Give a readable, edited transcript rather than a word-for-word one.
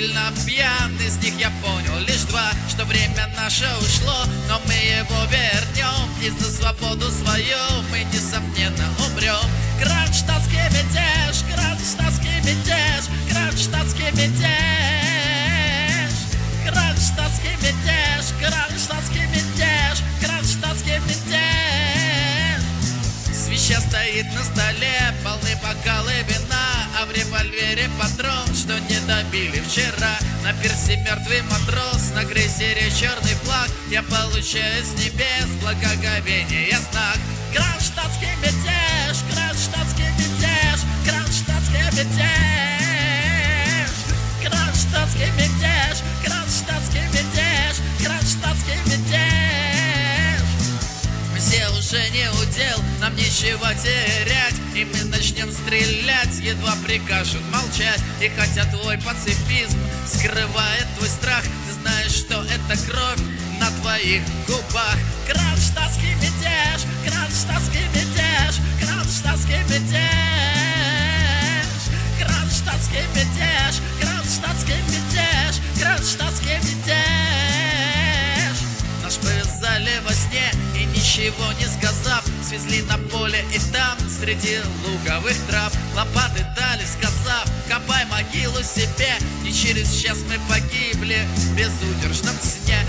сильно пьян, из них я понял лишь два, что время наше ушло, но мы его вернем, и за свободу свою мы, несомненно, умрем. Кронштадтский мятеж, кронштадтский мятеж, кронштадтский мятеж, кронштадтский мятеж, кронштадтский мятеж, кронштадтский мятеж. Свеча стоит на столе, полны бокалы вина, а в револьвере патрон, что не добили вчера. На пирсе мертвый матрос, на крейсере черный флаг, я получаю с небес благоговение знак. Кронштадтский мятеж, кронштадтский мятеж, кронштадтский мятеж, кронштадтский мятеж, кронштадтский мятеж, кронштадтский мятеж. Все уже не удел, нам нечего терять, и мы начнем стрелять, едва прикажут молчать. И хотя твой пацифизм скрывает твой страх, ты знаешь, что это кровь на твоих губах. Кронштадтский мятеж, кронштадтский мятеж, кронштадтский мятеж, кронштадтский мятеж, кронштадтский мятеж, кронштадтский мятеж. Нас повязали во сне и, ничего не сказав, свезли на поле, и там среди луговых трав лопаты дали, сказав: копай могилу себе, и через час мы погибли в безудержном сне.